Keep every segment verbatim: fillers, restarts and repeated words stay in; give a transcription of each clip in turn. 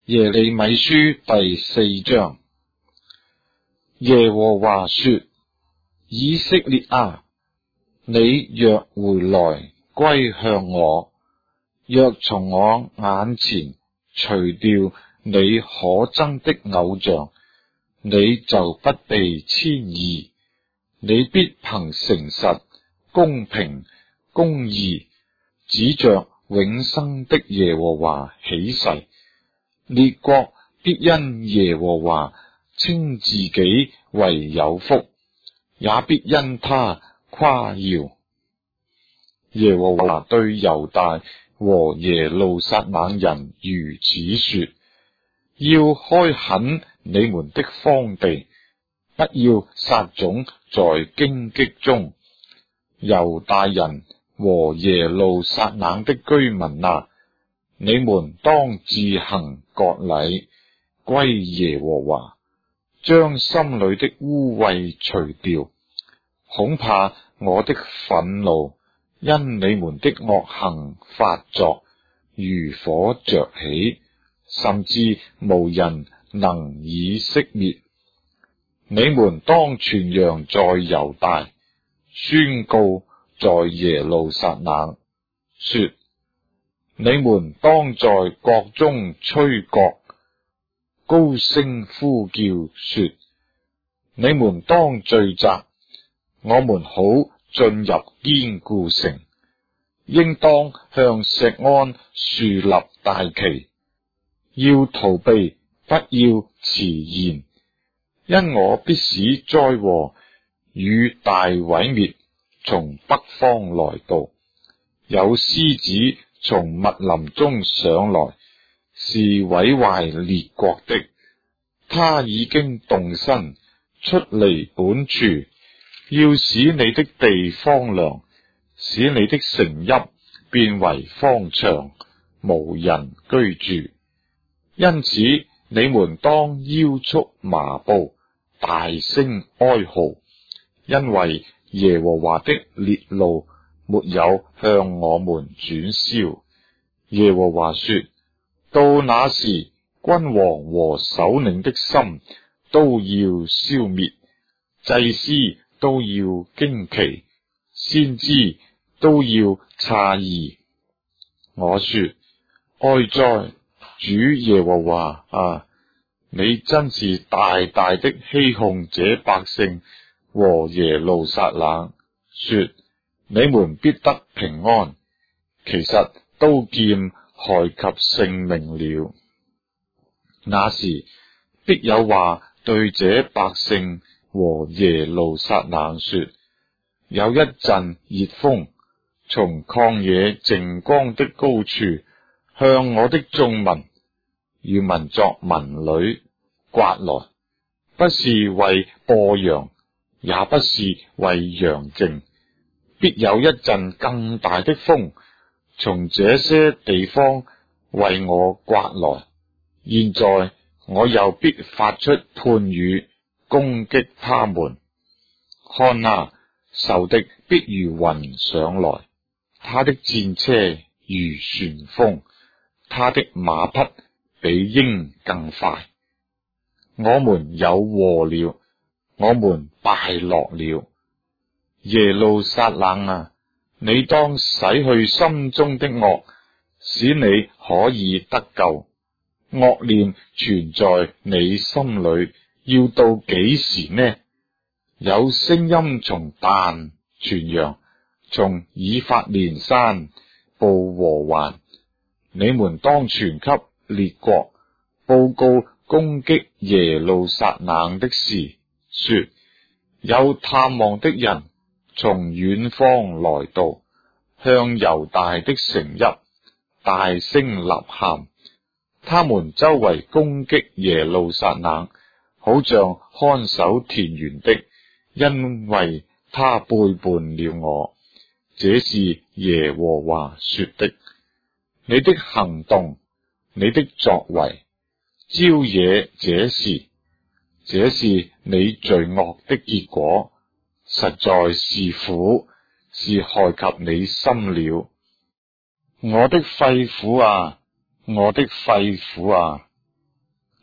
耶利米書第四章。耶和華說：以色列啊，你若回來歸向我，若從我眼前除掉你可憎的偶像，你就不被遷移。你必憑誠實、公平、公義，指着永生的耶和華起誓。列國必因耶和華稱自己為有福，也必因他誇耀。耶和華對猶大和耶路撒冷人如此說：要開墾你們的荒地，不要撒種在荊棘中。猶大人和耶路撒冷的居民啊，你們當自行割禮，歸耶和華，將心裏的污穢除掉。恐怕我的憤怒因你們的惡行發作，如火着起，甚至無人能以熄滅。你們當傳揚在猶大，宣告在耶路撒冷，說：你們當在國中吹角，高聲呼叫，說：你們當聚集，我們好進入堅固城。應當向錫安豎立大旗，要逃避，不要遲延，因我必使災禍與大毀滅從北方來到。有獅子從密林中上來，是毀壞列國的。他已經動身出離本處，要使你的地荒涼，使你的城邑變為荒場，無人居住。因此你們當腰束麻布，大聲哀號，因為耶和華的烈怒沒有向我們轉消。耶和華說：到那時，君王和首領的心都要消滅，祭司都要驚奇，先知都要詫異。我說：哀哉，主耶和華啊，你真是大大的欺哄這百姓和耶路撒冷，說你們必得平安，其實刀劍害及性命了。那時必有話對這百姓和耶路撒冷說：有一陣熱風從曠野淨光的高處向我的眾民與民作民女刮來，不是為播羊，也不是為揚淨。必有一陣更大的風從這些地方為我刮來。現在我又必發出判語攻擊他們。看啊，仇敵必如雲上來，他的戰車如旋風，他的馬匹比鷹更快。我們有禍了，我們敗落了。耶路撒冷啊，你當洗去心中的惡，使你可以得救。惡念存在你心裏，要到幾時呢？有聲音從但傳揚，從以法蓮山報禍患。你們當傳給列國，報告攻擊耶路撒冷的事，說：有探望的人從遠方來到，向猶大的城邑大聲吶喊。他們周圍攻擊耶路撒冷，好像看守田園的，因為他背叛了我。這是耶和華說的。你的行動，你的作為，招惹這事，這是你罪惡的結果，實在是苦，是害及你心了。我的肺腑啊，我的肺腑啊，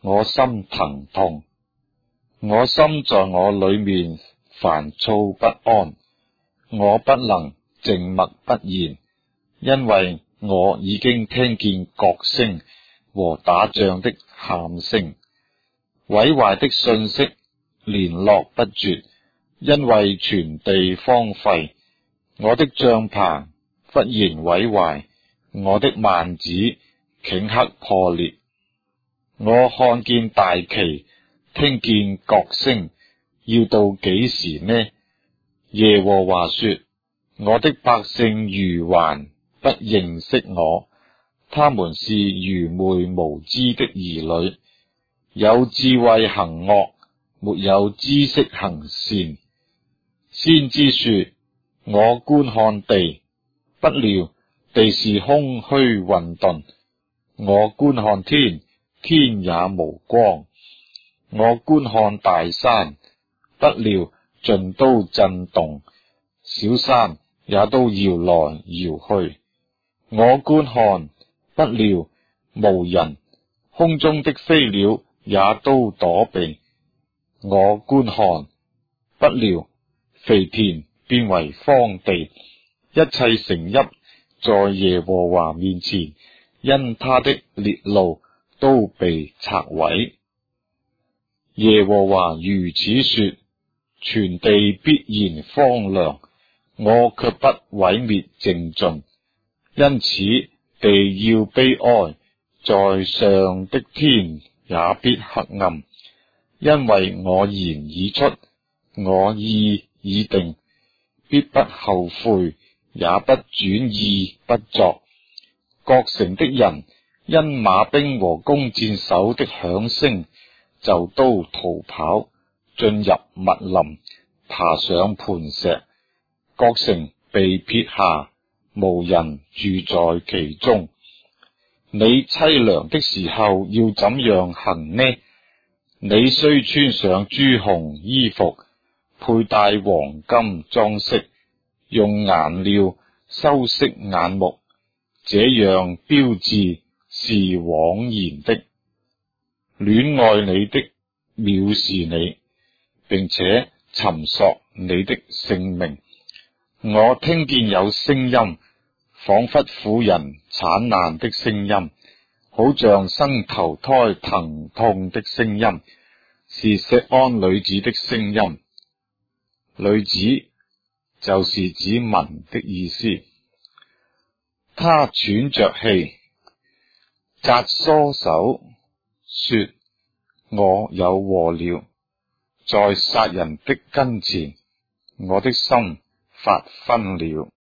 我心疼痛，我心在我裏面煩躁不安，我不能靜默不言，因為我已經聽見角聲和打仗的喊聲，毀壞的信息連絡不絕，因為全地荒廢。我的帳棚忽然毀壞，我的幔子頃刻破裂。我看見大旗，聽見角聲，要到幾時呢？耶和華說：我的百姓愚頑，不認識我，他們是愚昧無知的兒女，有智慧行惡，沒有知識行善。先知說：我觀看地，不料地是空虛混沌；我觀看天，天也無光；我觀看大山，不料盡都震動，小山也都搖來搖去。我觀看，不料無人，空中的飛鳥也都躲避。我觀看，不料肥田變為荒地，一切城邑在耶和華面前，因他的烈怒都被拆毀。耶和華如此說：全地必然荒涼，我卻不毀滅淨盡。因此地要悲哀，在上的天也必黑暗，因為我言已出，我意已定，必不後悔，也不轉意不作。各城的人因馬兵和弓箭手的響聲，就都逃跑，進入密林，爬上磐石。各城被撇下，無人住在其中。你淒涼的時候要怎樣行呢？你雖穿上朱紅衣服，佩戴黃金裝飾，用顏料修飾眼目，這樣標緻是枉然的。戀愛你的藐視你，並且尋索你的性命。我聽見有聲音，仿佛婦人產難的聲音，好像生頭胎疼痛的聲音，是錫安女子的聲音。女子就是指民的意思。她喘着氣，紮梳手，說：我有禍了，在殺人的跟前，我的心發昏了。